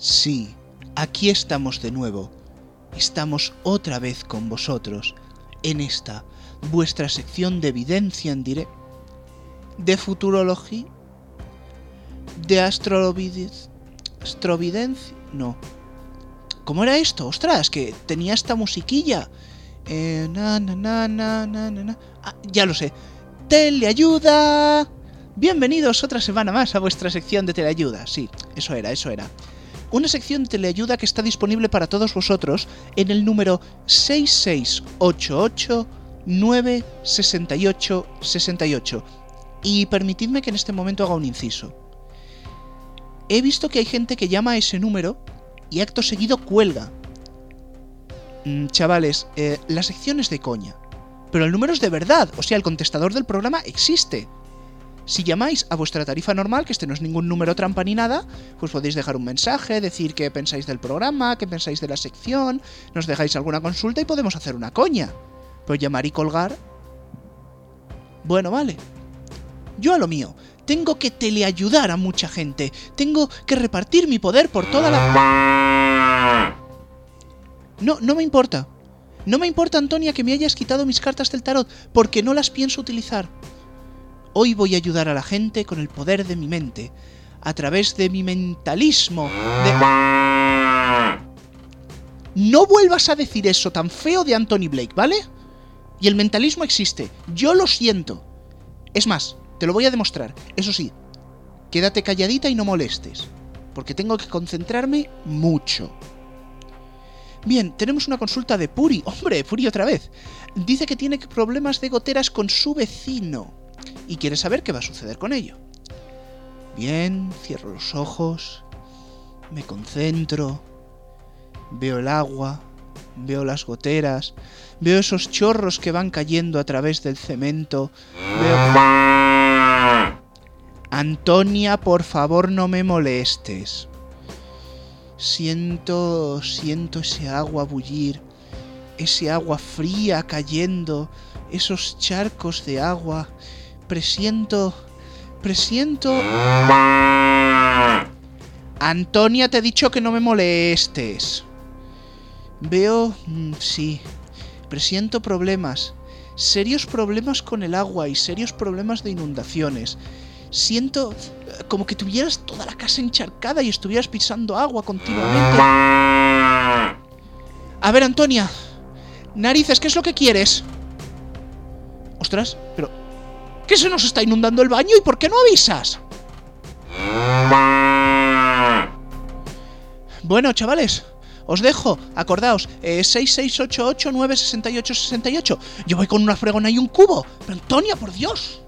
Sí, aquí estamos de nuevo. Estamos otra vez con vosotros en esta, vuestra sección de evidencia en directo, de futurología, de astrovidencia, no. ¿Cómo era esto? ¡Ostras! Que tenía esta musiquilla. Ya lo sé. ¡Teleayuda! Bienvenidos otra semana más a vuestra sección de teleayuda. Sí, eso era. Una sección de teleayuda que está disponible para todos vosotros en el número 668896868. Y permitidme que en este momento haga un inciso. He visto que hay gente que llama a ese número y acto seguido cuelga. Chavales, la sección es de coña, pero el número es de verdad, o sea, el contestador del programa existe. Si llamáis a vuestra tarifa normal, que este no es ningún número trampa ni nada, pues podéis dejar un mensaje, decir qué pensáis del programa, qué pensáis de la sección, nos dejáis alguna consulta y podemos hacer una coña. Pero llamar y colgar... Bueno, vale. Yo a lo mío. Tengo que teleayudar a mucha gente. Tengo que repartir mi poder por toda la... No me importa. No me importa, Antonia, que me hayas quitado mis cartas del tarot, porque no las pienso utilizar. Hoy voy a ayudar a la gente con el poder de mi mente, a través de mi mentalismo. No vuelvas a decir eso tan feo de Anthony Blake, ¿vale? Y el mentalismo existe. Yo lo siento. Es más, te lo voy a demostrar. Eso sí, quédate calladita y no molestes, porque tengo que concentrarme mucho. Bien, tenemos una consulta de Puri. ¡Hombre, Puri otra vez! Dice que tiene problemas de goteras con su vecino y quiere saber qué va a suceder con ello. Bien, cierro los ojos, me concentro, veo el agua, veo las goteras, veo esos chorros que van cayendo a través del cemento, veo... Antonia, por favor, no me molestes. Siento ese agua bullir, ese agua fría cayendo, esos charcos de agua. Presiento... Antonia, te he dicho que no me molestes. Veo... sí. Presiento problemas. Serios problemas con el agua y serios problemas de inundaciones. Siento como que tuvieras toda la casa encharcada y estuvieras pisando agua continuamente. A ver, Antonia. Narices, ¿qué es lo que quieres? Ostras, pero... ¿qué se nos está inundando el baño y por qué no avisas? Bueno, chavales, os dejo. Acordaos, 668896868. Yo voy con una fregona y un cubo. Pero Antonia, por Dios.